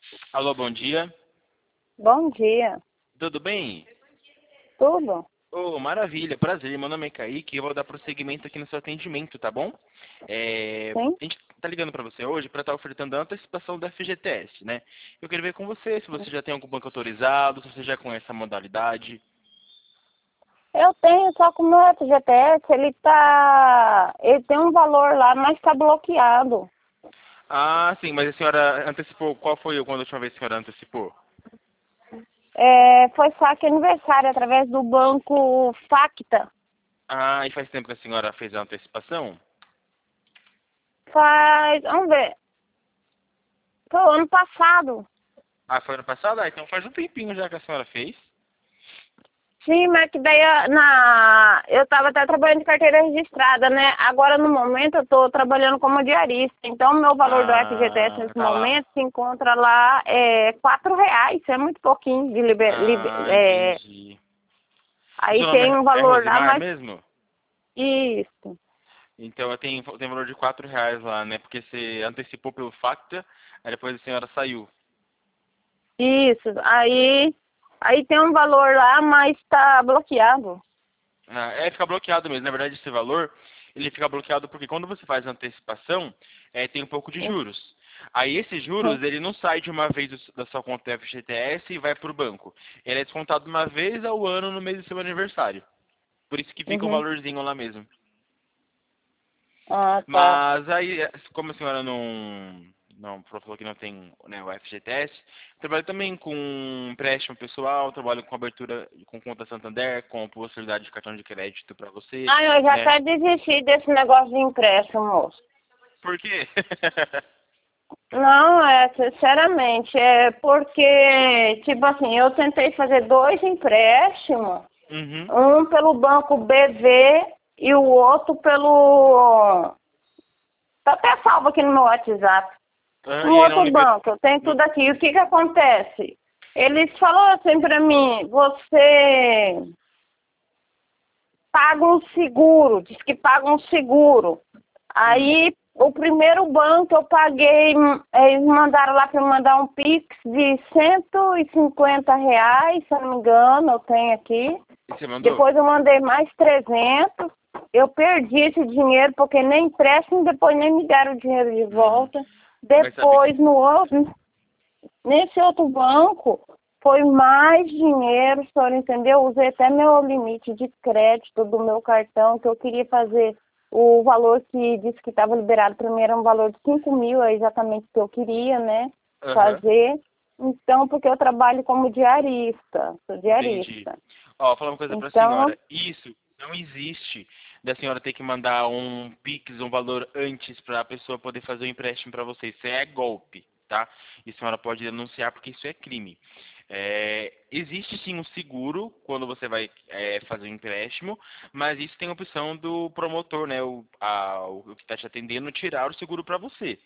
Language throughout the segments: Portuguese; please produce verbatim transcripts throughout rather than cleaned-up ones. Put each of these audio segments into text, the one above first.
Alô, bom dia. Bom dia. Tudo bem? Tudo? Ô, maravilha, prazer. Meu nome é Kaique e eu vou dar prosseguimento aqui no seu atendimento, tá bom? É, Sim? a gente tá ligando pra você hoje pra estar ofertando a antecipação do F G T S, né? Eu queria ver com você se você já tem algum banco autorizado, se você já conhece a modalidade. Eu tenho, só que o meu F G T S, ele tá... Ele tem um valor lá, mas tá bloqueado. Ah, sim, mas a senhora antecipou, qual foi quando a última vez que a senhora antecipou? É, foi saque aniversário através do banco Facta. Ah, e faz tempo que a senhora fez a antecipação? Faz... Vamos ver. Foi o ano passado. Ah, foi ano passado? Ah, então faz um tempinho já que a senhora fez. Sim, mas que daí a- na... eu tava até trabalhando de carteira registrada, né? Agora, no momento, eu tô trabalhando como diarista. Então, o meu valor do F G T S Ah, nesse tá lá. momento se encontra lá é quatro reais. É muito pouquinho de liber... liber- Ah, é, entendi. O Aí seu nome tem é um é valor lá, Rosimar mas mesmo? isso, Então tem, tem valor de quatro reais lá, né? Porque você antecipou pelo Facta, aí depois a senhora saiu. isso. Aí, aí tem um valor lá, mas tá bloqueado. Ah, é, fica bloqueado mesmo. Na verdade, esse valor, ele fica bloqueado porque quando você faz a antecipação, é, tem um pouco de juros. Aí esses juros, ele não sai de uma vez do- da sua conta F G T S e vai para o banco. Ele é descontado uma vez ao ano no mês do seu aniversário. Por isso que fica o Uhum. valorzinho lá mesmo. Ah, tá. Mas aí, como a senhora não, não falou que não tem, né, o F G T S, trabalho também com empréstimo pessoal, trabalho com abertura com conta Santander, com possibilidade de cartão de crédito para você, Ah, eu já né? até desisti desse negócio de empréstimo, moço. Por quê? Não, é, sinceramente, é porque, tipo assim, eu tentei fazer dois empréstimos, Uhum. um pelo banco B V e o outro pelo... Tá até salvo aqui no meu WhatsApp. Ah, Um e aí não, outro liber- banco, eu tenho não- tudo aqui. E o que que acontece? Eles falaram assim pra mim, você paga um seguro, diz que paga um seguro. hum, Aí, o primeiro banco eu paguei, eles mandaram lá para mandar um Pix de cento e cinquenta reais, se eu não me engano, eu tenho aqui. e você mandou? Depois eu mandei mais trezentos. Eu perdi esse dinheiro porque nem empréstimo, depois nem me deram o dinheiro de Hum, volta. mas sabe que... Depois, no outro, nesse outro banco, foi mais dinheiro, o senhor entendeu? Usei até meu limite de crédito do meu cartão, que eu queria fazer o valor que disse que estava liberado para mim era um valor de cinco mil, é exatamente o que eu queria, né? Aham, Fazer. Então, porque eu trabalho como diarista, sou entendi. diarista. Ó, vou falar uma coisa pra Então, senhora. Isso não existe da senhora ter que mandar um Pix, um valor antes para a pessoa poder fazer o empréstimo para você. Isso é golpe, tá? E a senhora pode denunciar porque isso é crime. É, existe sim um seguro quando você vai é, fazer o empréstimo, mas isso tem a opção do promotor, né? O, a- o que está te atendendo, tirar o seguro para você.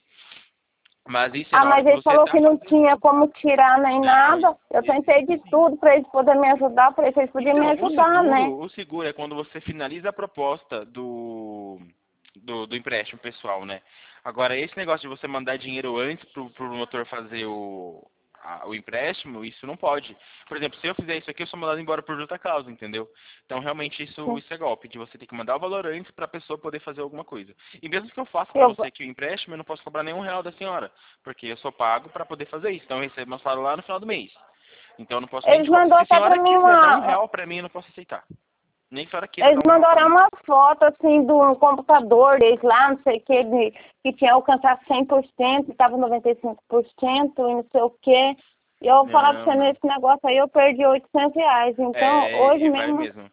Mas isso é ah, na hora mas que ele você falou está que não fazendo. tinha como tirar nem Não, nada. Eu tentei existe de sim. tudo para eles poderem me ajudar, para eles poderem me Então, o ajudar, né? seguro, o seguro é quando você finaliza a proposta do, do, do empréstimo pessoal, né? Agora, esse negócio de você mandar dinheiro antes pro, pro promotor fazer o, a- o empréstimo, isso não pode. Por exemplo, se eu fizer isso aqui, eu sou mandado embora por justa causa, entendeu? Então, realmente, isso, isso é golpe, de você ter que mandar o valor antes para a pessoa poder fazer alguma coisa. E mesmo que eu faça com Eu, você aqui o empréstimo, eu não posso cobrar nenhum real da senhora, porque eu sou pago para poder fazer isso. Então, eu recebo meu salário lá no final do mês. Então eu não posso nem eles te cobrar. mandou Se a até senhora para mim quiser dar um uma, real pra mim, eu não posso aceitar. Nem se a senhora queira eles dar um real pra mandaram mim. uma foto, assim, do computador deles lá, não sei o que, de, que tinha alcançado cem por cento, estava noventa e cinco por cento e não sei o quê. E eu falava pra Não, você, não. nesse negócio aí eu perdi oitocentos reais. Então, hoje É, vai mesmo, mesmo.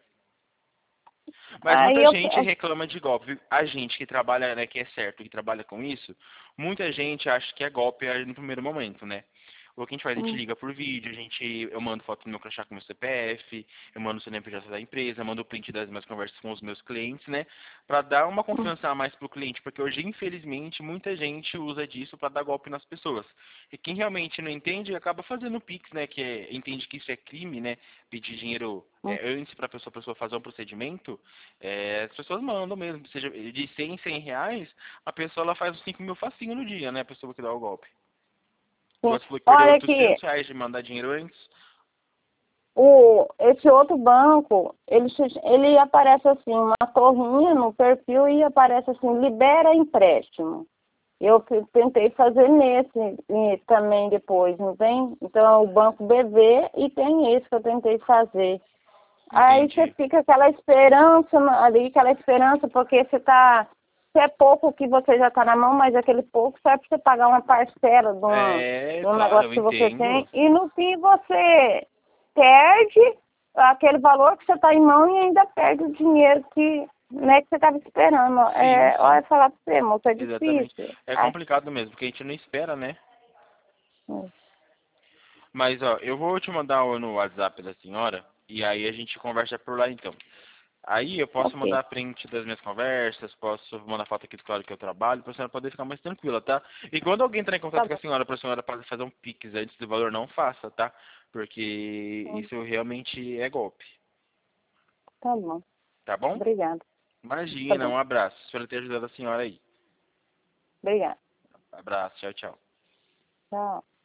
Mas aí muita eu... gente reclama de golpe. viu? A gente que trabalha, né, que é certo, que trabalha com isso, muita gente acha que é golpe aí no primeiro momento, né? O que a gente faz? A gente Hum, liga por vídeo, a gente, eu mando foto do meu crachá com o meu C P F, eu mando o C N P J da empresa, eu mando o print das minhas conversas com os meus clientes, né? Pra dar uma hum. confiança a mais pro cliente, porque hoje, infelizmente, muita gente usa disso pra dar golpe nas pessoas. E quem realmente não entende, acaba fazendo Pix, né? Que é- entende que isso é crime, né? Pedir dinheiro Hum. é, antes pra pessoa, a pessoa fazer um procedimento, é, as pessoas mandam mesmo, seja de cem, cem reais, a pessoa ela faz os cinco mil facinho no dia, né? A pessoa que dá o golpe. Sim. Você falou que perdeu Olha oitocentos aqui, reais de mandar dinheiro antes. o, esse outro banco, ele, se- ele aparece assim, uma torrinha no perfil e aparece assim, libera empréstimo. Eu que- tentei fazer nesse e também depois, não tem? Então é o Banco B V e tem esse que eu tentei fazer. Aí você Entendi. fica aquela esperança na- ali, aquela esperança, porque você tá. Se é pouco que você já está na mão, mas aquele pouco serve para você pagar uma parcela de, uma, É, de um claro, negócio eu que você entendo. tem, e no fim você perde aquele valor que você está em mão e ainda perde o dinheiro que, né, que você estava esperando. Sim, É, sim. olha, falar para você, moço, é Exatamente. difícil. É Ai, complicado mesmo, porque a gente não espera, né? hum, Mas, ó, eu vou te mandar o- no WhatsApp da senhora, e aí a gente conversa por lá, então. Aí eu posso ok. mandar print das minhas conversas, posso mandar foto aqui do claro que eu trabalho, pra senhora poder ficar mais tranquila, tá? E quando alguém entrar em Tá contato com a bom. senhora, pra senhora poder fazer um Pix antes do valor, não faça, tá? Porque Hum, isso realmente é golpe, Tá bom. tá bom? Obrigada. Tá Imagina, bom. um abraço. Espero ter ajudado a senhora aí. Obrigada. Abraço, tchau, tchau. Tchau.